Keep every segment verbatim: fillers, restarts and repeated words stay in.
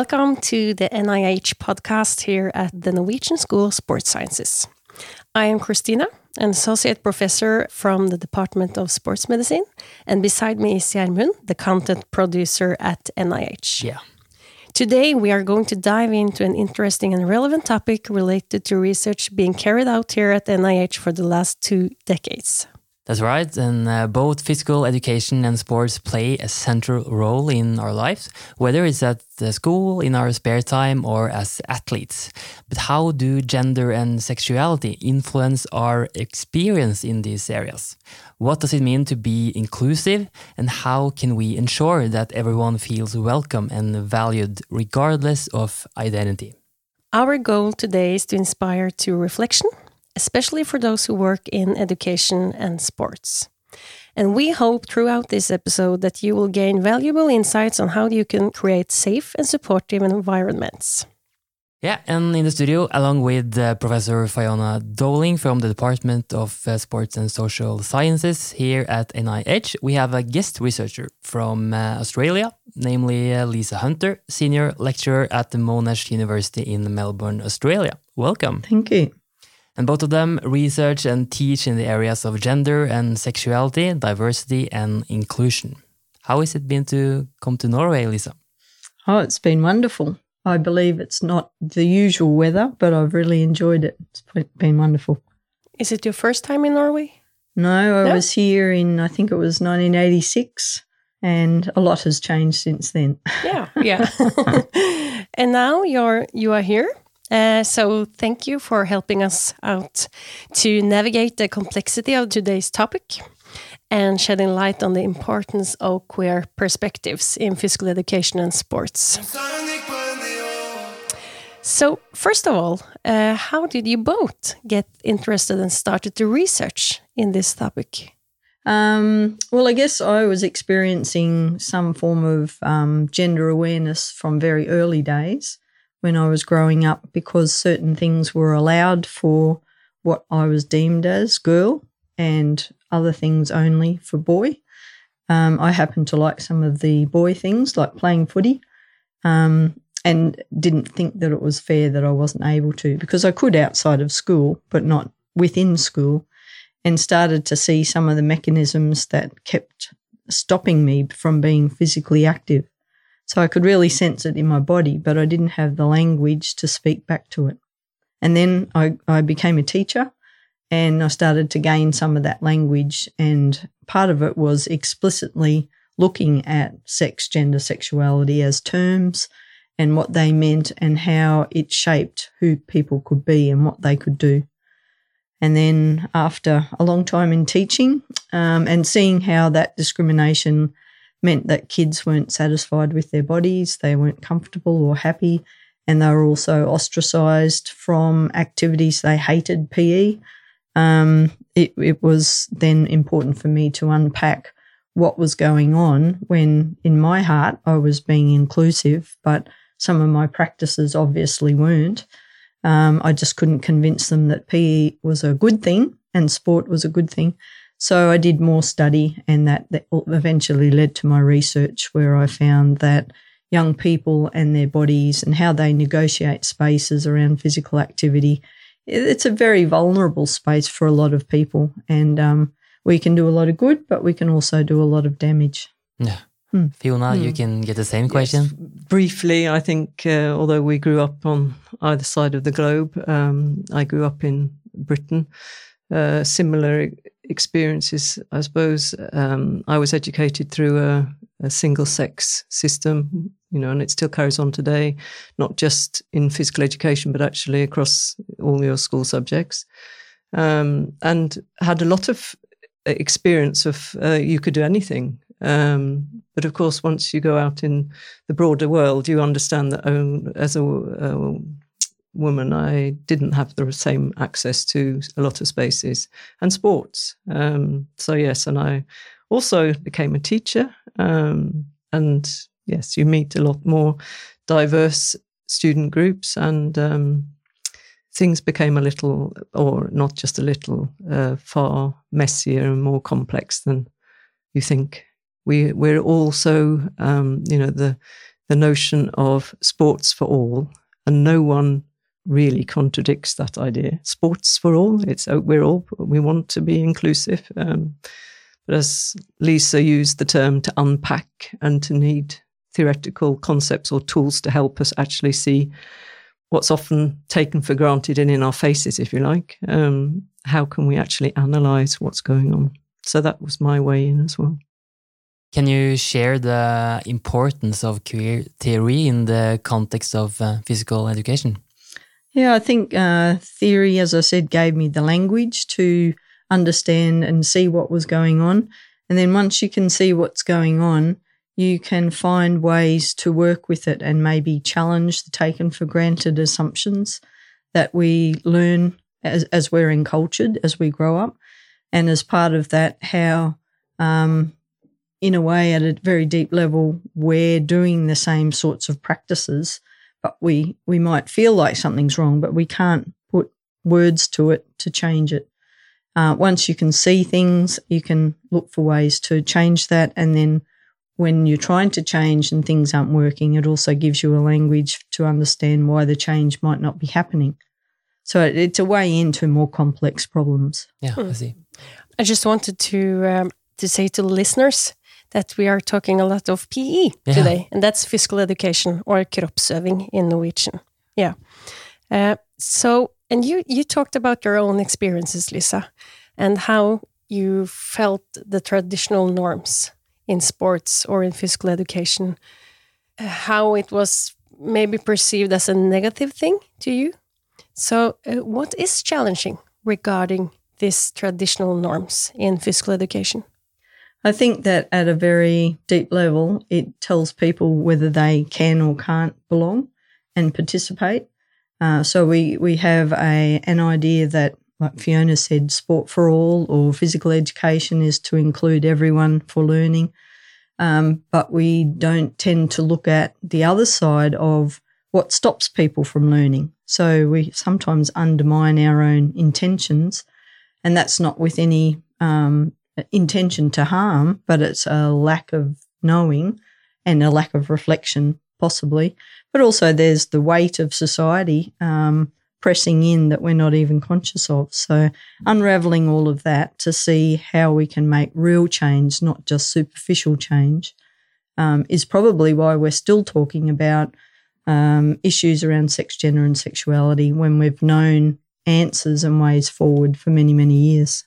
Welcome to the N I H podcast here at the Norwegian School of Sports Sciences. I am Christina, an associate professor from the Department of Sports Medicine, and beside me is Gjermund, the content producer at N I H. Yeah. Today we are going to dive into an interesting and relevant topic related to research being carried out here at N I H for the last two decades. That's right, and uh, both physical education and sports play a central role in our lives, whether it's at the school, in our spare time, or as athletes. But how do gender and sexuality influence our experience in these areas? What does it mean to be inclusive, and how can we ensure that everyone feels welcome and valued regardless of identity? Our goal today is to inspire to reflection, especially for those who work in education and sports. And we hope throughout this episode that you will gain valuable insights on how you can create safe and supportive environments. Yeah, and in the studio, along with uh, Professor Fiona Dowling from the Department of uh, Sports and Social Sciences here at N I H, we have a guest researcher from uh, Australia, namely uh, Lisa Hunter, Senior Lecturer at the Monash University in Melbourne, Australia. Welcome. Thank you. And both of them research and teach in the areas of gender and sexuality, diversity and inclusion. How has it been to come to Norway, Lisa? Oh, it's been wonderful. I believe it's not the usual weather, but I've really enjoyed it. It's been wonderful. Is it your first time in Norway? No, I No? was here in, I think it was nineteen eighty-six, and a lot has changed since then. Yeah, yeah. And now you're you are here. Uh, so thank you for helping us out to navigate the complexity of today's topic and shedding light on the importance of queer perspectives in physical education and sports. So first of all, uh, how did you both get interested and started to research in this topic? Um, well, I guess I was experiencing some form of um, gender awareness from very early days when I was growing up, because certain things were allowed for what I was deemed as girl and other things only for boy. Um, I happened to like some of the boy things, like playing footy, um, and didn't think that it was fair that I wasn't able to, because I could outside of school, but not within school, and started to see some of the mechanisms that kept stopping me from being physically active. So I could really sense it in my body, but I didn't have the language to speak back to it. And then I, I became a teacher, and I started to gain some of that language, and part of it was explicitly looking at sex, gender, sexuality as terms and what they meant and how it shaped who people could be and what they could do. And then after a long time in teaching um, and seeing how that discrimination meant that kids weren't satisfied with their bodies, they weren't comfortable or happy, and they were also ostracised from activities they hated, P E. Um, it, it was then important for me to unpack what was going on when, in my heart, I was being inclusive, but some of my practices obviously weren't. Um, I just couldn't convince them that P E was a good thing and sport was a good thing. So I did more study, and that, that eventually led to my research, where I found that young people and their bodies and how they negotiate spaces around physical activity, it's a very vulnerable space for a lot of people, and um, we can do a lot of good, but we can also do a lot of damage. Yeah. Hmm. Fiona, Hmm. you can get the same question. Yes, briefly, I think, uh, although we grew up on either side of the globe, um, I grew up in Britain. Uh, similar experiences, I suppose. Um, I was educated through a, a single-sex system, you know, and it still carries on today, not just in physical education, but actually across all your school subjects. Um, and had a lot of experience of uh, you could do anything. Um, but of course, once you go out in the broader world, you understand that oh, as a, a woman, I didn't have the same access to a lot of spaces and sports. Um, so yes, and I also became a teacher. Um, and yes, you meet a lot more diverse student groups, and um, things became a little, or not just a little, uh, far messier and more complex than you think. We we're also, um, you know, the the notion of sports for all, and no one really contradicts that idea. Sports for all, it's we're all, we want to be inclusive. Um, but as Lisa used the term, to unpack and to need theoretical concepts or tools to help us actually see what's often taken for granted and in our faces, if you like. Um, how can we actually analyse what's going on? So that was my way in as well. Can you share the importance of queer theory in the context of uh, physical education? Yeah, I think uh, theory, as I said, gave me the language to understand and see what was going on. And then once you can see what's going on, you can find ways to work with it and maybe challenge the taken for granted assumptions that we learn as, as we're encultured, as we grow up. And as part of that, how, um, in a way, at a very deep level, we're doing the same sorts of practices, but we, we might feel like something's wrong, but we can't put words to it to change it. Uh, once you can see things, you can look for ways to change that. And then when you're trying to change and things aren't working, it also gives you a language to understand why the change might not be happening. So it's a way into more complex problems. Yeah, I see. I just wanted to um, to say to the listeners that we are talking a lot of P E yeah. today, and that's physical education or kroppsøving in Norwegian. Yeah. Uh, so, and you you talked about your own experiences, Lisa, and how you felt the traditional norms in sports or in physical education, uh, how it was maybe perceived as a negative thing to you. So, uh, what is challenging regarding these traditional norms in physical education? I think that at a very deep level, it tells people whether they can or can't belong and participate. Uh, so we, we have a an idea that, like Fiona said, sport for all or physical education is to include everyone for learning. Um, but we don't tend to look at the other side of what stops people from learning. So we sometimes undermine our own intentions, and that's not with any um, intention to harm, but it's a lack of knowing and a lack of reflection, possibly. But also there's the weight of society um, pressing in that we're not even conscious of. So unravelling all of that to see how we can make real change, not just superficial change, um, is probably why we're still talking about um, issues around sex, gender and sexuality when we've known answers and ways forward for many, many years.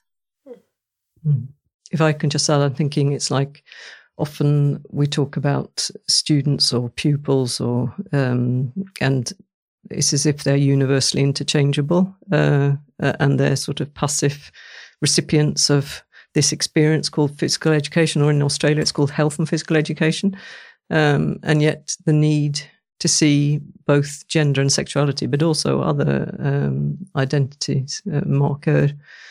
If I can just add, I'm thinking it's like often we talk about students or pupils or um, and it's as if they're universally interchangeable uh, uh, and they're sort of passive recipients of this experience called physical education, or in Australia it's called health and physical education. Um, and yet the need to see both gender and sexuality, but also other um, identities, uh, marker,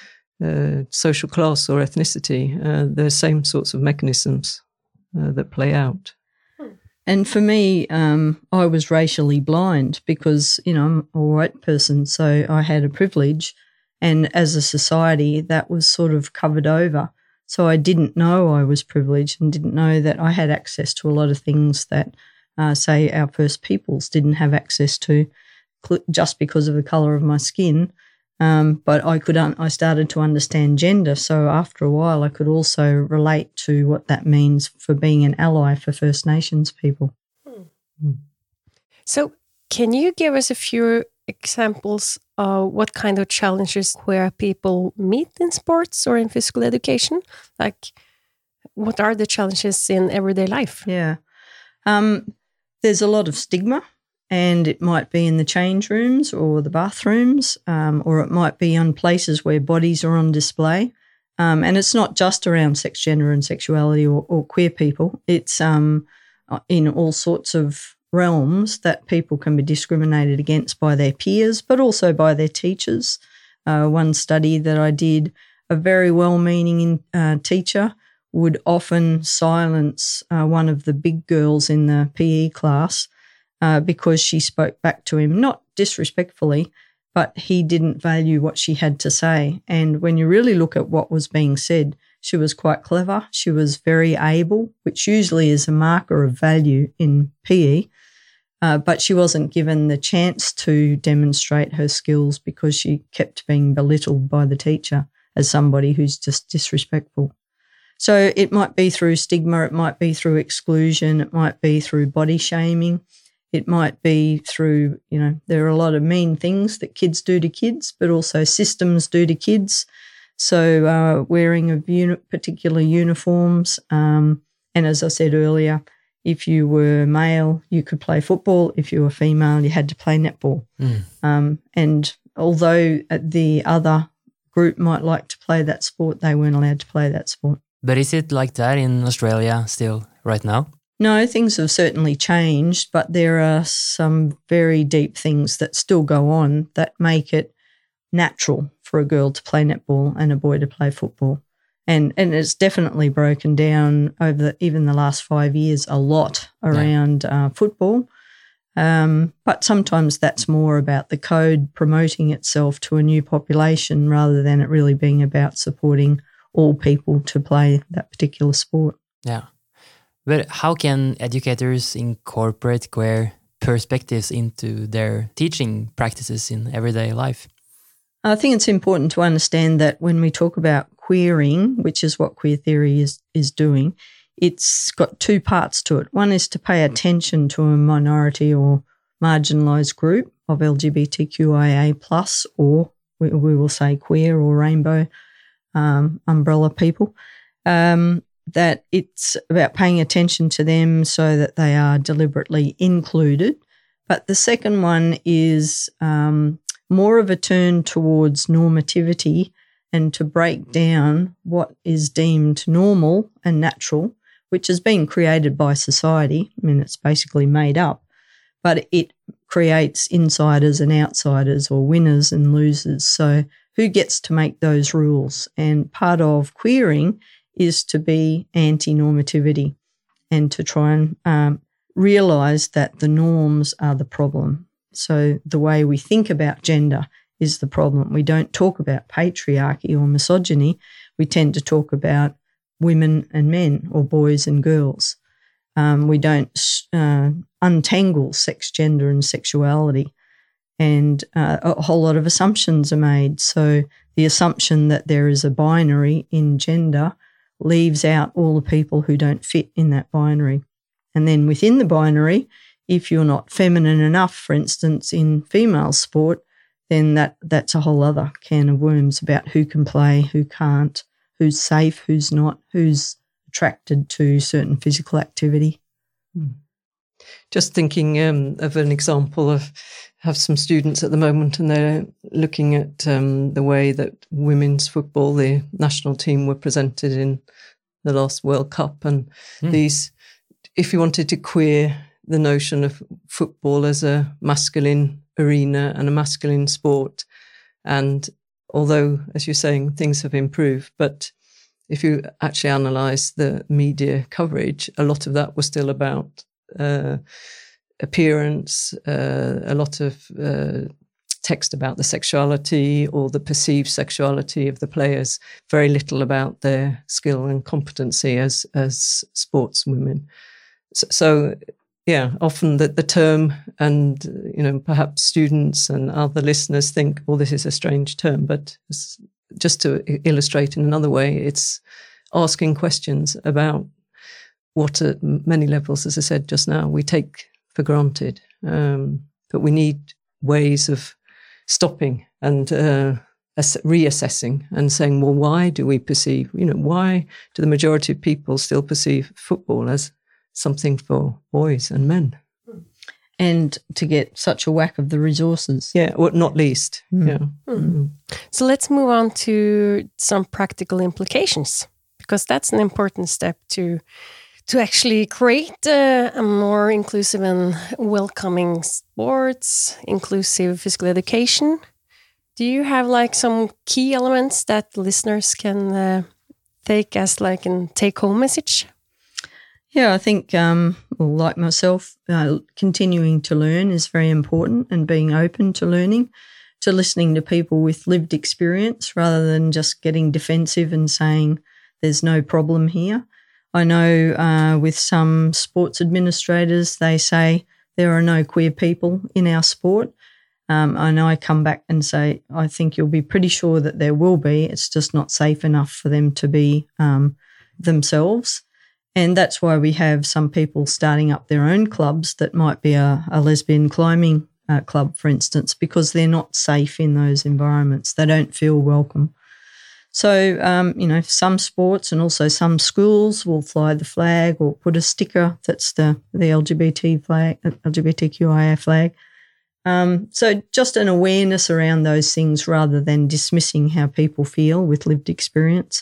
uh, social class or ethnicity, uh, the same sorts of mechanisms uh, that play out. And for me, um, I was racially blind because, you know, I'm a white person, so I had a privilege. And as a society, that was sort of covered over. So I didn't know I was privileged and didn't know that I had access to a lot of things that, uh, say, our First Peoples didn't have access to just because of the colour of my skin. Um, but I could, un- I started to understand gender. So after a while, I could also relate to what that means for being an ally for First Nations people. Hmm. Mm. So can you give us a few examples of what kind of challenges queer people meet in sports or in physical education? Like, what are the challenges in everyday life? Yeah. Um, there's a lot of stigma. And it might be in the change rooms or the bathrooms, um, or it might be on places where bodies are on display. Um, and it's not just around sex, gender and sexuality or, or queer people. It's um, in all sorts of realms that people can be discriminated against by their peers, but also by their teachers. Uh, one study that I did, a very well-meaning uh, teacher would often silence uh, one of the big girls in the P E class Uh, because she spoke back to him, not disrespectfully, but he didn't value what she had to say. And when you really look at what was being said, She was quite clever. She was very able, which usually is a marker of value in P E. Uh, but she wasn't given the chance to demonstrate her skills because she kept being belittled by the teacher as somebody who's just disrespectful. So it might be through stigma, it might be through exclusion, it might be through body shaming, it might be through, you know, there are a lot of mean things that kids do to kids, but also systems do to kids. So uh, wearing of uni- particular uniforms, um, and as I said earlier, if you were male, you could play football. If you were female, you had to play netball. Mm. Um, and although the other group might like to play that sport, they weren't allowed to play that sport. But is it like that in Australia still right now? No, things have certainly changed, but there are some very deep things that still go on that make it natural for a girl to play netball and a boy to play football. And and it's definitely broken down over the, even the last five years a lot around yeah. uh, football. Um, but sometimes that's more about the code promoting itself to a new population rather than it really being about supporting all people to play that particular sport. Yeah. But how can educators incorporate queer perspectives into their teaching practices in everyday life? I think it's important to understand that when we talk about queering, which is what queer theory is, is doing, it's got two parts to it. One is to pay attention to a minority or marginalised group of L G B T Q I A plus, or we, we will say queer or rainbow um, umbrella people, um, that it's about paying attention to them so that they are deliberately included. But the second one is um, more of a turn towards normativity and to break down what is deemed normal and natural, which has been created by society. I mean, it's basically made up, but it creates insiders and outsiders or winners and losers. So who gets to make those rules? And part of queering is to be anti-normativity and to try and um, realise that the norms are the problem. So the way we think about gender is the problem. We don't talk about patriarchy or misogyny. We tend to talk about women and men or boys and girls. Um, we don't uh, untangle sex, gender and sexuality. And uh, a whole lot of assumptions are made. So the assumption that there is a binary in gender leaves out all the people who don't fit in that binary. And then within the binary, if you're not feminine enough, for instance, in female sport, then that, that's a whole other can of worms about who can play, who can't, who's safe, who's not, who's attracted to certain physical activity. Hmm. Just thinking um, of an example of, have some students at the moment and they're looking at um, the way that women's football, the national team, were presented in the last World Cup. And mm. these, if you wanted to queer the notion of football as a masculine arena and a masculine sport, and although, as you're saying, things have improved, but if you actually analyse the media coverage, a lot of that was still about uh, appearance, uh, a lot of uh, text about the sexuality or the perceived sexuality of the players, very little about their skill and competency as as sportswomen. So, so yeah, often the, the term, and you know, perhaps students and other listeners think, well, this is a strange term, but just to illustrate in another way, it's asking questions about what at many levels, as I said just now, we take for granted. Um, but we need ways of stopping and uh, reassessing and saying, well, why do we perceive, you know, why do the majority of people still perceive football as something for boys and men? And to get such a whack of the resources. Yeah, or not least. Mm. Yeah. Mm. Mm. So let's move on to some practical implications, because that's an important step to to actually create uh, a more inclusive and welcoming sports, inclusive physical education. Do you have like some key elements that listeners can uh, take as like a take-home message? Yeah, I think, um, well, like myself, uh, continuing to learn is very important, and being open to learning, to listening to people with lived experience rather than just getting defensive and saying there's no problem here. I know uh, with some sports administrators, they say there are no queer people in our sport. Um, I know I come back and say, I think you'll be pretty sure that there will be. It's just not safe enough for them to be um, themselves. And that's why we have some people starting up their own clubs that might be a, a lesbian climbing uh, club, for instance, because they're not safe in those environments. They don't feel welcome. So, um, you know, some sports and also some schools will fly the flag or put a sticker that's the, the L G B T flag, L G B T Q I A flag. Um, so just an awareness around those things rather than dismissing how people feel with lived experience.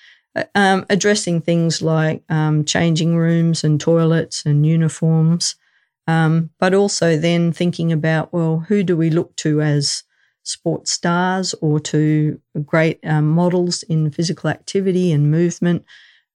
Um, addressing things like um, changing rooms and toilets and uniforms, um, but also then thinking about, well, who do we look to as sports stars or to great um, models in physical activity and movement?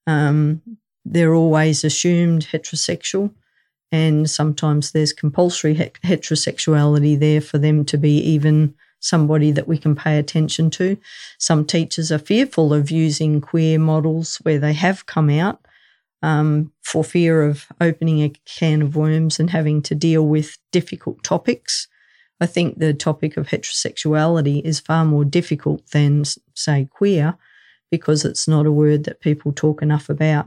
Um, they're always assumed heterosexual. And sometimes there's compulsory heterosexuality there for them to be even somebody that we can pay attention to. Some teachers are fearful of using queer models where they have come out um, for fear of opening a can of worms and having to deal with difficult topics. I think the topic of heterosexuality is far more difficult than, say, queer, because it's not a word that people talk enough about.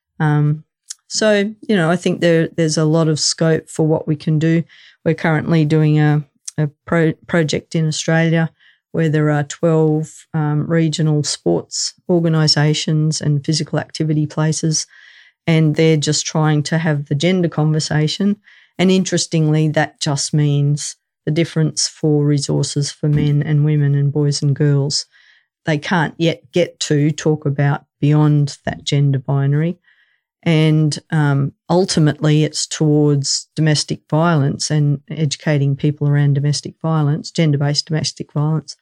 Um, So, you know, I think there there's a lot of scope for what we can do. We're currently doing a, a pro, project in Australia where there are twelve um, regional sports organisations and physical activity places, and they're just trying to have the gender conversation. And interestingly, that just means the difference for resources for men and women and boys and girls. They can't yet get to talk about beyond that gender binary. And um, ultimately, it's towards domestic violence and educating people around domestic violence, gender-based domestic violence.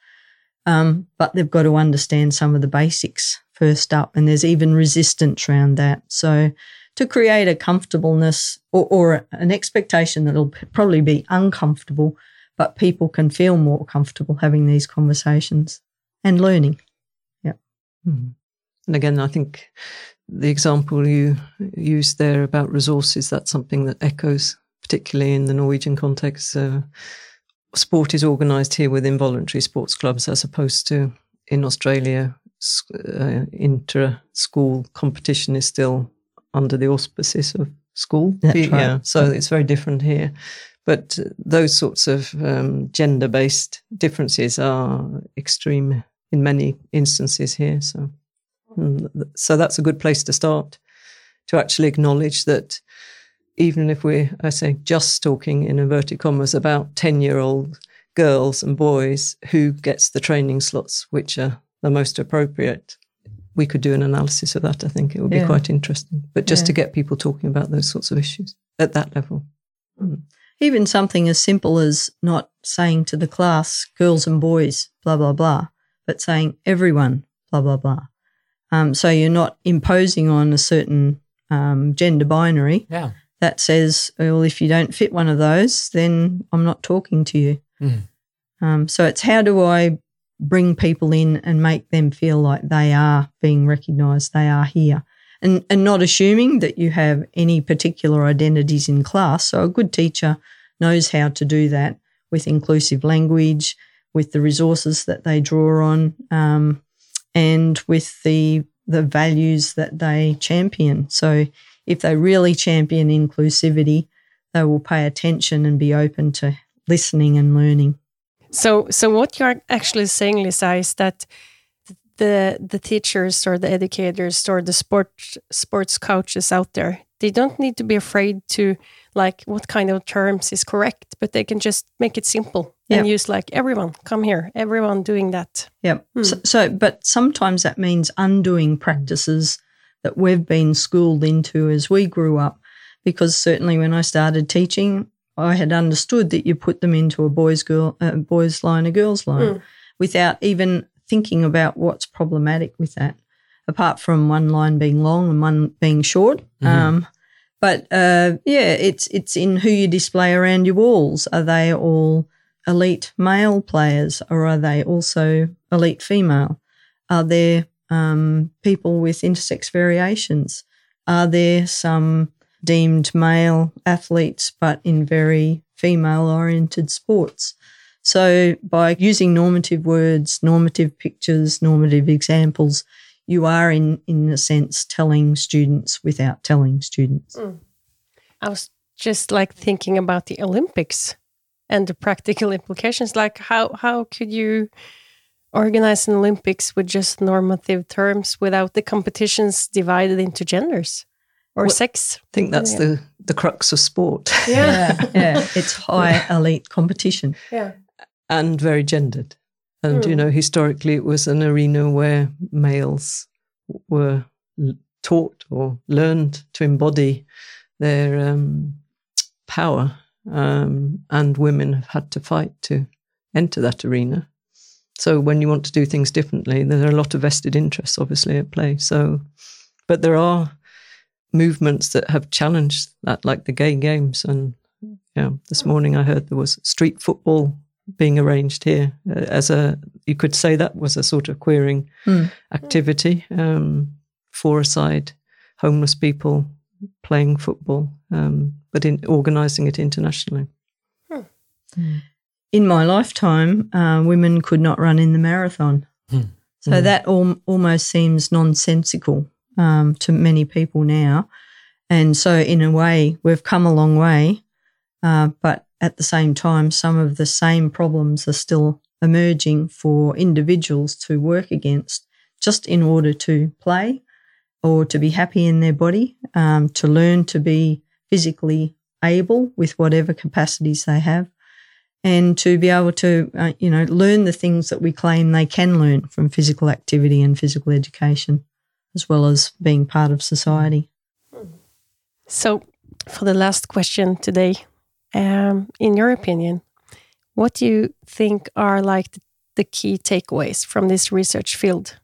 Um, but they've got to understand some of the basics first up, and there's even resistance around that. So to create a comfortableness or, or an expectation that it'll probably be uncomfortable, but people can feel more comfortable having these conversations and learning. Yeah. Mm. And again, I think the example you used there about resources, that's something that echoes, particularly in the Norwegian context. Uh, sport is organised here within voluntary sports clubs as opposed to in Australia, uh, inter-school competition is still under the auspices of school. That's yeah, right. so it's very different here. But those sorts of um, gender-based differences are extreme in many instances here, so... So that's a good place to start, to actually acknowledge that even if we're, I say, just talking in inverted commas about ten-year-old girls and boys who gets the training slots which are the most appropriate, we could do an analysis of that. I think it would be Yeah. quite interesting. But just Yeah. to get people talking about those sorts of issues at that level. Mm. Even something as simple as not saying to the class, girls and boys, blah, blah, blah, but saying everyone, blah, blah, blah. Um, so you're not imposing on a certain um, gender binary Yeah. that says, well, if you don't fit one of those, then I'm not talking to you. Mm. Um, so it's how do I bring people in and make them feel like they are being recognised, they are here, and, and not assuming that you have any particular identities in class. So a good teacher knows how to do that with inclusive language, with the resources that they draw on, um, and with the the values that they champion. So if they really champion inclusivity, they will pay attention and be open to listening and learning. So, so what you're actually saying, Lisa, is that the the teachers or the educators or the sport sports coaches out there, they don't need to be afraid to like what kind of terms is correct, but they can just make it simple and Yep. use like everyone, come here, everyone doing that. Yep. Hmm. So, so, but sometimes that means undoing practices that we've been schooled into as we grew up, because certainly when I started teaching, I had understood that you put them into a boys girl a boys line, a girls line, Hmm. without even thinking about what's problematic with that, apart from one line being long and one being short. Mhm. Um, but uh, yeah, it's it's in who you display around your walls. Are they all elite male players, or are they also elite female? Are there um, people with intersex variations? Are there some deemed male athletes but in very female-oriented sports? So by using normative words, normative pictures, normative examples, you are in, in a sense telling students without telling students. Mm. I was just like thinking about the Olympics and the practical implications. Like how, how could you organize an Olympics with just normative terms without the competitions divided into genders or well, sex? I think that's yeah. the, the crux of sport. Yeah, yeah, yeah. It's high elite competition. Yeah. And very gendered. And, mm. you know, historically it was an arena where males were taught or learned to embody their um, power, um, and women have had to fight to enter that arena. So when you want to do things differently, there are a lot of vested interests obviously at play. So, but there are movements that have challenged that, like the gay games. And yeah, this morning I heard there was street football being arranged here uh, as a, you could say that was a sort of queering mm. activity, um, four-a-side, homeless people playing football, um, but in organising it internationally. Hmm. Mm. In my lifetime, uh, women could not run in the marathon. Hmm. So Mm. that al- almost seems nonsensical um, to many people now. And so in a way, we've come a long way, uh, but at the same time, some of the same problems are still emerging for individuals to work against just in order to play or to be happy in their body, um, to learn to be physically able with whatever capacities they have, and to be able to, uh, you know, learn the things that we claim they can learn from physical activity and physical education, as well as being part of society. So, for the last question today, um, in your opinion, what do you think are like the, the key takeaways from this research field?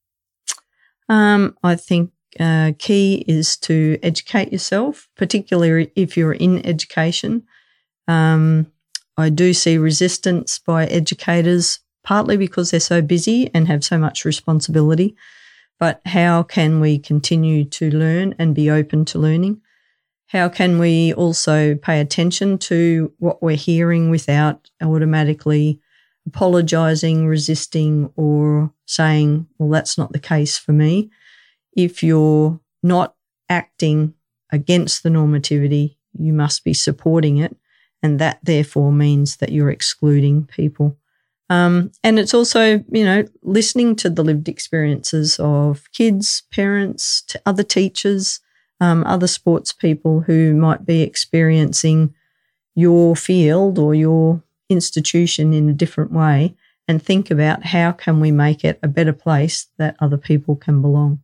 Um, I think uh, key is to educate yourself, particularly if you're in education. Um, I do see resistance by educators, partly because they're so busy and have so much responsibility. But how can we continue to learn and be open to learning? How can we also pay attention to what we're hearing without automatically apologising, resisting, or saying, well, that's not the case for me? If you're not acting against the normativity, you must be supporting it. And that therefore means that you're excluding people. Um, and it's also, you know, listening to the lived experiences of kids, parents, to other teachers, um, other sports people who might be experiencing your field or your institution in a different way, and think about how can we make it a better place that other people can belong.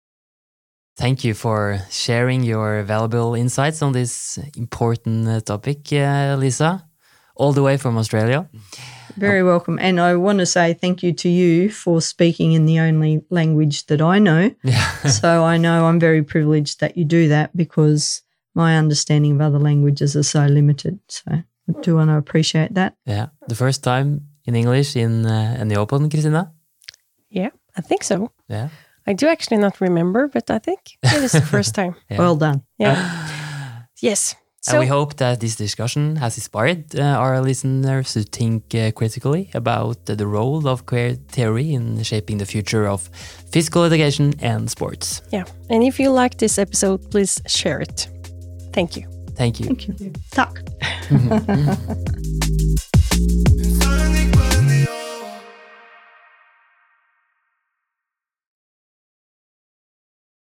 Thank you for sharing your valuable insights on this important uh, topic, uh, Lisa, all the way from Australia. Very welcome. And I want to say thank you to you for speaking in the only language that I know. Yeah. So I know I'm very privileged that you do that, because my understanding of other languages are so limited. So I do want to appreciate that. Yeah. The first time in English in uh, in the Open, Christina? Yeah, I think so. Yeah. I do actually not remember, but I think it is the first time. Yeah. Well done. Yeah. Yes. So, and we hope that this discussion has inspired uh, our listeners to think uh, critically about uh, the role of queer theory in shaping the future of physical education and sports. Yeah. And if you like this episode, please share it. Thank you. Thank you. Thank you. Tack.